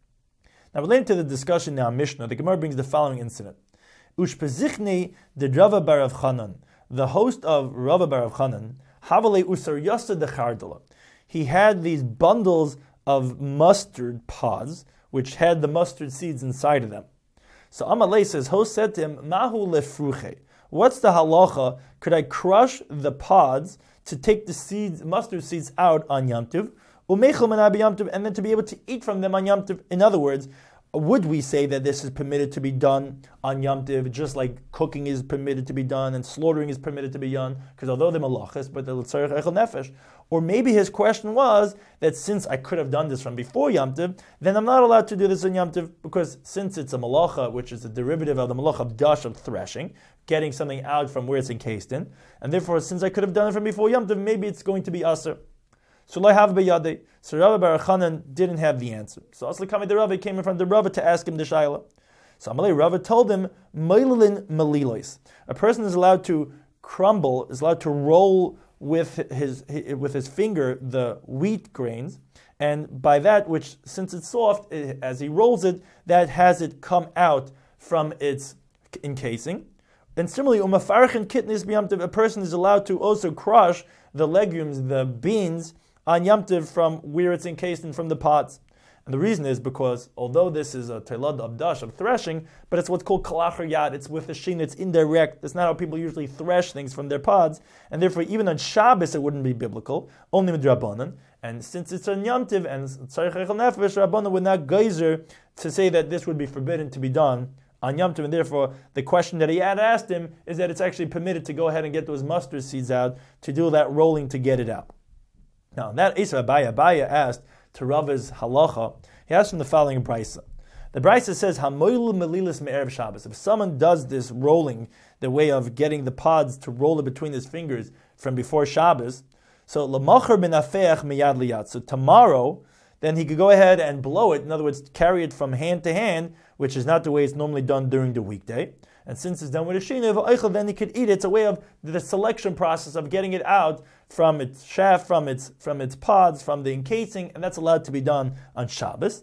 Now related to the discussion now in Mishnah, the Gemara brings the following incident. Ushpezichni de Rava bar Chanan, the host of Rava bar Chanan, Havale usar yasa de chardala. He had these bundles of mustard pods, which had the mustard seeds inside of them. So Amalei says, host said to him, Mahu lefruche. What's the halacha? Could I crush the pods to take the seeds, mustard seeds out on Yom Tov, umechel menabi Yom Tov, and then to be able to eat from them on Yom Tov? In other words, would we say that this is permitted to be done on Yom Tov, just like cooking is permitted to be done and slaughtering is permitted to be done? Because although they're malachas, but they're l'tzarech echel nefesh. Or maybe his question was that since I could have done this from before Yom Tov, then I'm not allowed to do this on Yom Tov, because since it's a malacha, which is a derivative of the malacha of dash, of threshing, getting something out from where it's encased in, and therefore since I could have done it from before Yom Tov, maybe it's going to be aser. So I have beyadei. So Rava bar Chanan didn't have the answer. So Asli Kami the Rava came in front of the Rava to ask him the shaila. So Amalei Rava told him, Meilin melilois. A person is allowed to crumble, is allowed to roll with his with his finger the wheat grains, and by that, which since it's soft, it, as he rolls it, that has it come out from its encasing. And similarly, umafarchen kitnis b'yam tov, a person is allowed to also crush the legumes, the beans, on Yom Tov from where it's encased and from the pods. And the reason is because, although this is a telad abdash of threshing, but it's what's called kalachar yad, it's with a shin, it's indirect. That's not how people usually thresh things from their pods, and therefore even on Shabbos it wouldn't be biblical, only with Rabbanan. And since it's on Yom Tov and tzarich echel nefesh, Rabbanan would not geyser to say that this would be forbidden to be done on Yom Tov, and therefore the question that he had asked him is that it's actually permitted to go ahead and get those mustard seeds out, to do that rolling to get it out. Now, that Isa Abaya, Abaya asked to Rava's halacha, he asked from the following brisa. The brisa says, Hamoilu melilis me'erev Shabbos. If someone does this rolling, the way of getting the pods to roll it between his fingers from before Shabbos, so l'macher benafeach miyad liyad. So tomorrow, then he could go ahead and blow it, in other words, carry it from hand to hand, which is not the way it's normally done during the weekday. And since it's done with a shina, then he could eat it. It's a way of the selection process of getting it out from its shaft, from its from its pods, from the encasing, and that's allowed to be done on Shabbos.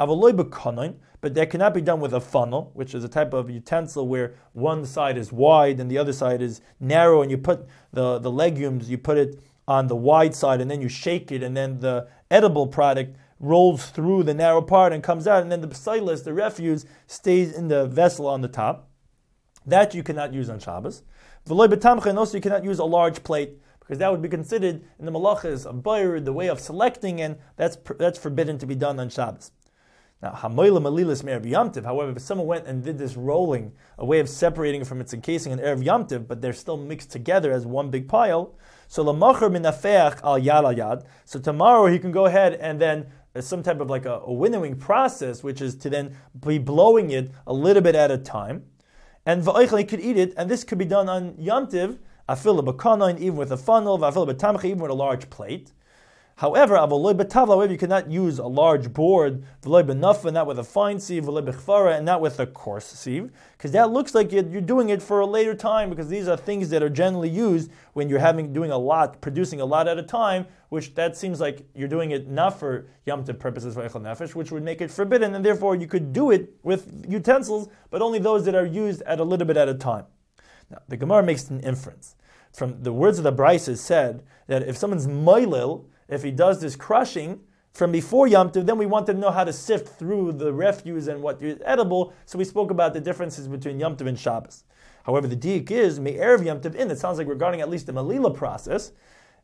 But that cannot be done with a funnel, which is a type of utensil where one side is wide and the other side is narrow, and you put the, the legumes, you put it on the wide side, and then you shake it, and then the edible product rolls through the narrow part and comes out, and then the psilus, the refuse, stays in the vessel on the top. That you cannot use on Shabbos. V'loi b'tamcha, and also you cannot use a large plate, because that would be considered in the malachas a bayr, the way of selecting, and that's that's forbidden to be done on Shabbos. Now, hamoila malilis me'erev Yom Tov. However, if someone went and did this rolling, a way of separating it from its encasing in erev Yom Tov, but they're still mixed together as one big pile, so lamacher minafeach al yad al yad. So tomorrow he can go ahead and then some type of like a, a winnowing process, which is to then be blowing it a little bit at a time. And v'oichel, he could eat it, and this could be done on Yom Tov, afil b'kanayin, even with a funnel, v'afil b'tamcha, even with a large plate. However, avoloi b'tavla, however, you cannot use a large board, v'loi b'nafa, not with a fine sieve, v'loi b'chvara, and not with a coarse sieve, because that looks like you're, you're doing it for a later time, because these are things that are generally used when you're having doing a lot, producing a lot at a time, which that seems like you're doing it not for Yom Tov purposes for Echel Nefesh, which would make it forbidden, and therefore you could do it with utensils, but only those that are used at a little bit at a time. Now, the Gemara makes an inference. From the words of the Brisa is said that if someone's moilil, if he does this crushing from before Yom Tov, then we wanted to know how to sift through the refuse and what is edible, so we spoke about the differences between Yom Tov and Shabbos. However, the diuk is, me'erev Yom Tov in, it sounds like regarding at least the Malila process,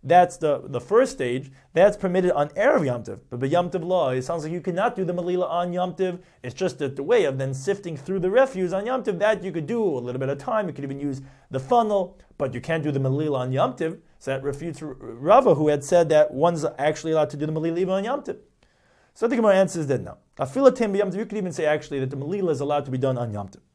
that's the, the first stage. That's permitted on Erev Yom Tov. But by Yom Tov law, it sounds like you cannot do the Melila on Yom Tov. It's just that the way of then sifting through the refuse on Yom Tov, that you could do a little bit of time. You could even use the funnel, but you can't do the Melila on Yom Tov. So that refutes Rava, who had said that one's actually allowed to do the Melila even on Yom Tov. So the Gemara answers that no. Afilatim Yom Tov, you could even say actually that the Melila is allowed to be done on Yom Tov.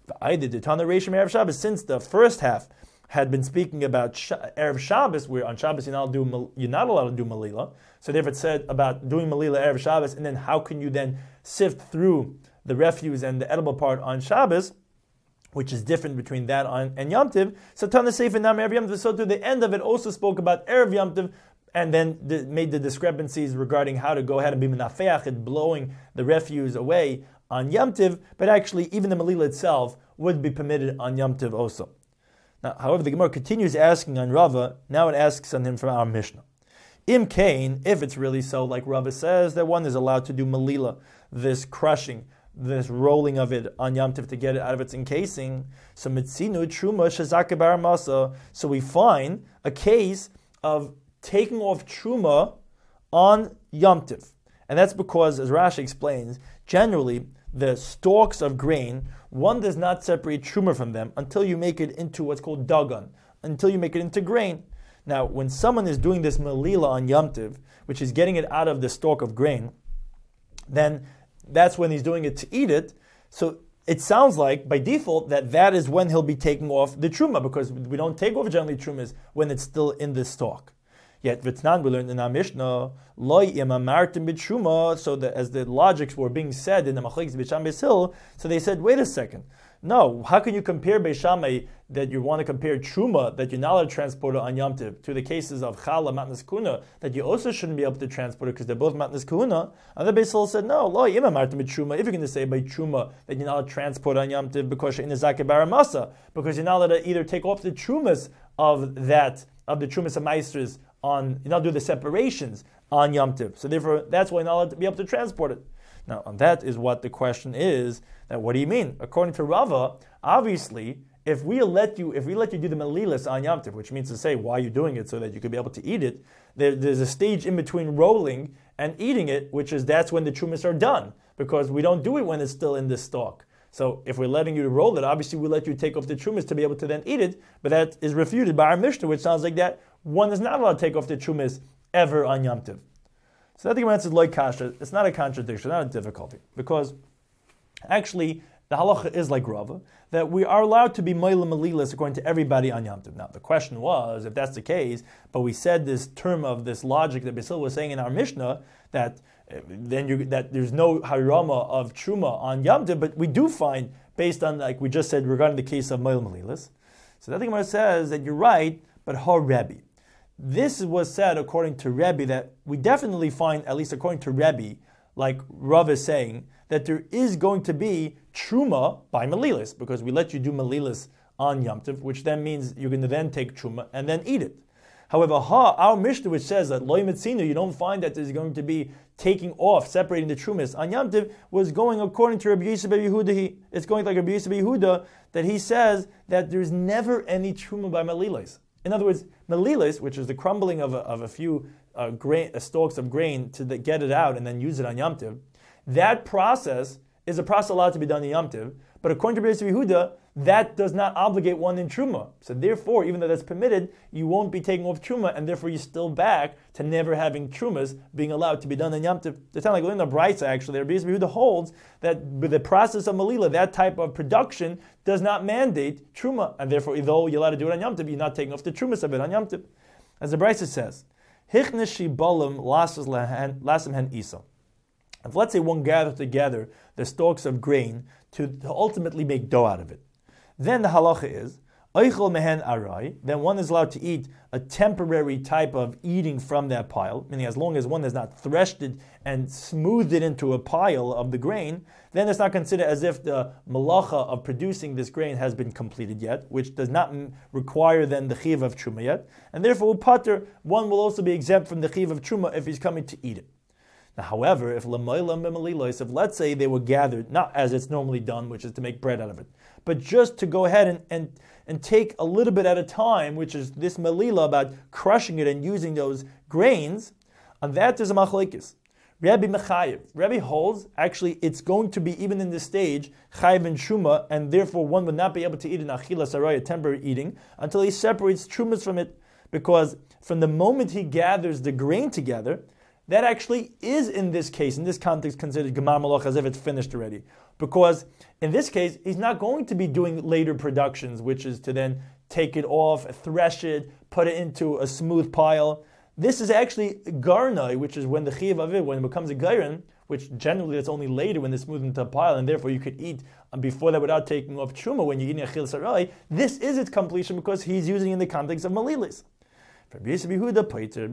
Since the first half had been speaking about Erev Shabbos, where on Shabbos you're not, do, you're not allowed to do Melila. So therefore it said about doing Melila Erev Shabbos, and then how can you then sift through the refuse and the edible part on Shabbos, which is different between that on, and Yom Tov. So Tana Sefer Nam Erev Yom Tov, so to the end of it also spoke about Erev Yom Tov, and then the, made the discrepancies regarding how to go ahead and be menafeach it, blowing the refuse away on Yom Tov, but actually even the Melila itself would be permitted on Yom Tov also. Now, however, the Gemara continues asking on Rava. Now it asks on him from our Mishnah. Im Kain, if it's really so, like Rava says, that one is allowed to do Melila, this crushing, this rolling of it on Yom Tov to get it out of its encasing. So Mitzinu Truma Shazaka Bar Masa. So we find a case of taking off Truma on Yom Tov. And that's because, as Rashi explains, generally the stalks of grain, one does not separate truma from them until you make it into what's called dagan, until you make it into grain. Now, when someone is doing this melila on Yom Tov, which is getting it out of the stalk of grain, then that's when he's doing it to eat it. So it sounds like, by default, that that is when he'll be taking off the truma, because we don't take off generally trumas when it's still in the stalk. Yet Vitnan, we learned in our Mishnah, loy imamartim b'truma. So that as the logics were being said in the Machlekes Beit Shammai Beis Hillel, so they said, wait a second, no, how can you compare Beit Shammai that you want to compare truma that you're not allowed to transport it on Yom Tov to the cases of chala matnas kuna that you also shouldn't be able to transport it because they're both matnas kuna? And the Beis Hillel said, no, loy imamartim b'truma. If you're going to say by truma that you're not allowed to transport on Yom Tov because you're in the zakeh baramasa, because you're not allowed to either take off the trumas of that of the trumas of meisters on, you not do the separations on Yom Tov. So therefore, that's why you're not allowed to be able to transport it. Now, and that is what the question is, that what do you mean? According to Rava, obviously, if we let you if we let you do the melilas on Yom Tov, which means to say, why are you doing it? So that you could be able to eat it. There, there's a stage in between rolling and eating it, which is that's when the trumas are done, because we don't do it when it's still in the stalk. So if we're letting you roll it, obviously we let you take off the trumas to be able to then eat it, but that is refuted by our Mishnah, which sounds like that one is not allowed to take off the trumas ever on Yom Tov. So that the Gemara says, like kasha, it's not a contradiction, not a difficulty, because actually the halacha is like Rava, that we are allowed to be moila melilas according to everybody on Yom Tov. Now the question was, if that's the case, but we said this term of this logic that Beis Hillel was saying in our Mishnah, that then you, that there's no harama of truma on Yom Tov, but we do find, based on like we just said regarding the case of moila melilas, so that the Gemara says that you're right, but ha Rebbe. This was said according to Rebbe, that we definitely find, at least according to Rebbe, like Rav is saying, that there is going to be truma by melilas, because we let you do melilas on Yom Tov, which then means you're going to then take truma and then eat it. However, ha, our Mishnah, which says that loy mitzinu, you don't find that there's going to be taking off, separating the trumas on Yom Tov, was going according to Rabbi Yisrael Yehuda. He, it's going like Rabbi Yisrael Yehuda, that he says that there's never any truma by melilas. In other words, melilas, which is the crumbling of a, of a few uh, grain, uh, stalks of grain to the, get it out and then use it on Yom Tov, that process is a process allowed to be done in Yom Tov, but according to Rabbi Yisrael Yehuda, that does not obligate one in Truma. So therefore, even though that's permitted, you won't be taking off Truma, and therefore you're still back to never having Trumas being allowed to be done in Yom Tov. The time like in the Braisa, actually, Rabbi Yisrael Yehuda holds that with the process of Melila, that type of production does not mandate Truma, and therefore, although you're allowed to do it on Yom Tov, you're not taking off the Trumas of it on Yom Tov. As the Braisa says, Hichneshi balam lasem hen isa. If let's say one gathers together the stalks of grain to, to ultimately make dough out of it, then the halacha is, Eichel mehen arai, then one is allowed to eat a temporary type of eating from that pile, meaning as long as one has not threshed it and smoothed it into a pile of the grain, then it's not considered as if the malacha of producing this grain has been completed yet, which does not m- require then the chiv of truma yet, and therefore pater, one will also be exempt from the chiv of truma if he's coming to eat it. Now, however, if Lamaylam B'Malilos, if let's say they were gathered, not as it's normally done, which is to make bread out of it, but just to go ahead and, and, and take a little bit at a time, which is this Malila about crushing it and using those grains, and that is a machlekes. Rabbi Mechayev. Rabbi holds, actually, it's going to be, even in this stage, chayiv and truma, and therefore one would not be able to eat an achila saraya, temporary eating, until he separates trumas from it, because from the moment he gathers the grain together, that actually is, in this case, in this context, considered gemar malach, as if it's finished already. Because in this case, he's not going to be doing later productions, which is to then take it off, thresh it, put it into a smooth pile. This is actually garnai, which is when the chiyav aviv, when it becomes a gairin, which generally it's only later when it's smoothed into a pile, and therefore you could eat before that without taking off truma when you're eating achil sarai. This is its completion because he's using it in the context of malilis. For Yehuda,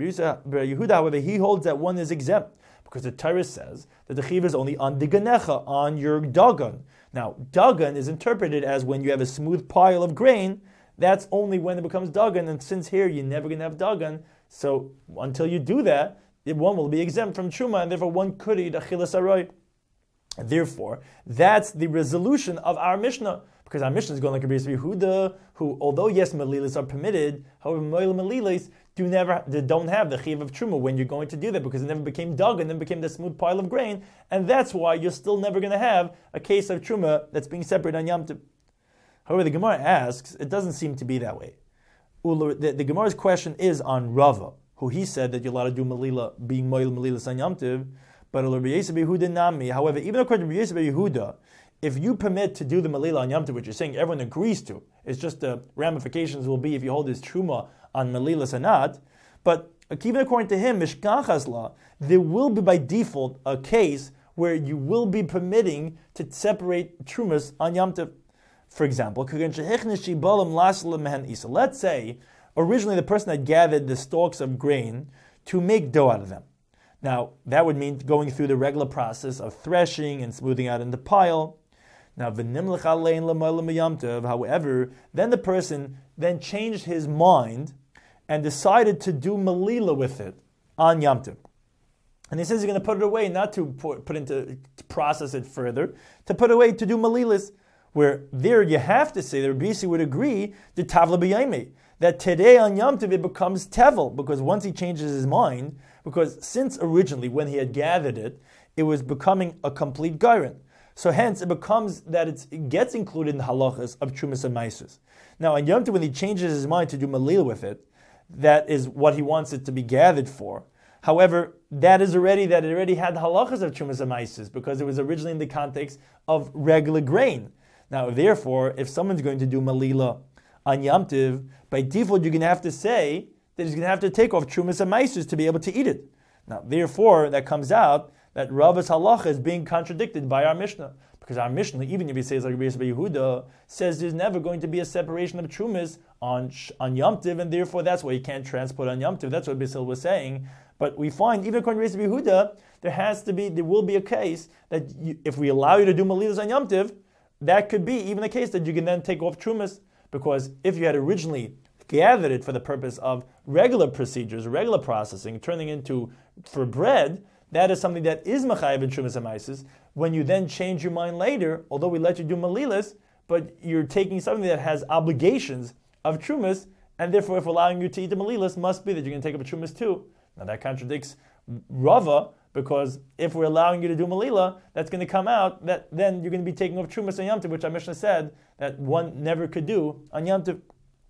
Yehuda, however, he holds that one is exempt because the Torah says that the chiyav is only on diganecha, on your dagan. Now, dagan is interpreted as when you have a smooth pile of grain. That's only when it becomes dagan, and since here you're never going to have dagan, so until you do that, one will be exempt from truma, and therefore one could eat achilas aroy. Therefore, that's the resolution of our Mishnah, because our Mishnah is going like Rabbi Yehuda, who, although yes, malilas are permitted, however, malilas do never, they don't have the chiv of truma when you're going to do that, because it never became dug and then became the smooth pile of grain, and that's why you're still never going to have a case of truma that's being separated on Yom Tov. However, the Gemara asks, it doesn't seem to be that way. The, the Gemara's question is on Rava, who he said that you're allowed to do Malila, being Moil Malila San Yom Tov, but Rabbi Yosef Yehuda Nami. However, even according to Rabbi Yosef Yehuda, if you permit to do the Malila on Yom Tov, which you're saying everyone agrees to, it's just the ramifications will be if you hold this Truma on Malila Sanat, but even according to him, Mishkachas law, there will be by default a case where you will be permitting to separate Trumas on Yom Tov. For example, let's say originally the person had gathered the stalks of grain to make dough out of them. Now, that would mean going through the regular process of threshing and smoothing out in the pile. Now, however, then the person then changed his mind and decided to do malila with it on Yom Tov. And he says he's going to put it away, not to put, put into to process it further, to put it away to do malilas. Where there you have to say that Rabbi Yossi would agree to Tavla B'Yaymi, that today on Yom Tov it becomes Tevel, because once he changes his mind, because since originally when he had gathered it, it was becoming a complete Gairin. So hence it becomes that it's, it gets included in the halachas of Trumas and Maisus. Now on Yom Tov when he changes his mind to do Malil with it, that is what he wants it to be gathered for. However, that is already, that it already had the halachas of Trumas and Maisus, because it was originally in the context of regular grain. Now, therefore, if someone's going to do Malila on Yom Tov, by default you're going to have to say that he's going to have to take off Trumas and Maisus to be able to eat it. Now, therefore, that comes out that Rava's halacha is being contradicted by our Mishnah. Because our Mishnah, even if he says like Rabbi Yehuda, says there's never going to be a separation of Trumas on, on Yom Tov, and therefore that's why you can't transport on Yom Tov. That's what Basil was saying. But we find, even according to Rabbi Yehuda, there has to be, there will be a case that you, if we allow you to do Malilas on Yom Tov, that could be even a case that you can then take off Trumas, because if you had originally gathered it for the purpose of regular procedures, regular processing, turning into for bread, that is something that is Machayev in Trumas and Maisus. When you then change your mind later, although we let you do Malilas, but you're taking something that has obligations of Trumas, and therefore if allowing you to eat the Malilas must be that you're going to take up a Trumas too. Now that contradicts Rava, because if we're allowing you to do Malila, that's going to come out that then you're going to be taking off Trumas on Yom Tov, which our Mishnah said that one never could do on Yom Tov.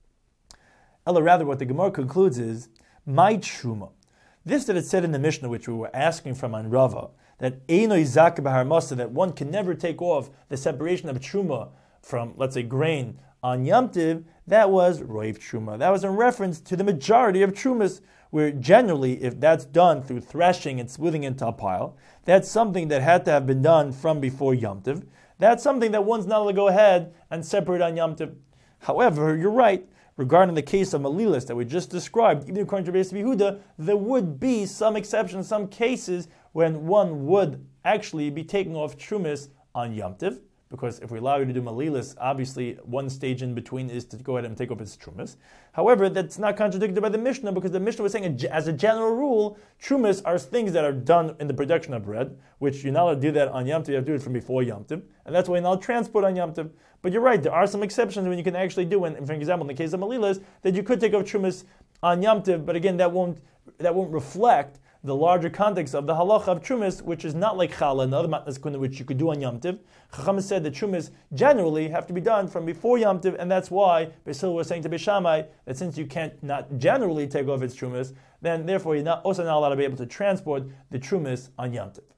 Ella, rather, what the Gemara concludes is, my Truma. This that it said in the Mishnah, which we were asking from on Rava, that Eino Izak B'Har Masa, that one can never take off the separation of Truma from, let's say, grain on Yom Tov, that was Roiv Truma. That was in reference to the majority of Trumas, where generally, if that's done through threshing and smoothing into a pile, that's something that had to have been done from before Yom Tov. That's something that one's not allowed to go ahead and separate on Yom Tov. However, you're right, regarding the case of Malilas that we just described, even according to Rabbi Yehuda, there would be some exceptions, some cases when one would actually be taking off Trumas on Yom Tov, because if we allow you to do malilas, obviously one stage in between is to go ahead and take off its trumas. However, that's not contradicted by the Mishnah, because the Mishnah was saying, as a general rule, trumas are things that are done in the production of bread, which you're not allowed to do that on Yom Tov, you have to do it from before Yom Tov, and that's why you're not allowed to transport on Yom Tov. But you're right, there are some exceptions when you can actually do, and for example, in the case of malilas, that you could take off trumas on Yom Tov, but again, that won't that won't reflect the larger context of the halacha of trumas, which is not like challah and other matnas kuna, which you could do on Yom Tov. Chacham said that trumas generally have to be done from before Yom Tov, and that's why Beis Hillel was saying to Beis Shammai that since you can't not generally take off its trumas, then therefore you're not also not allowed to be able to transport the trumas on Yom Tov.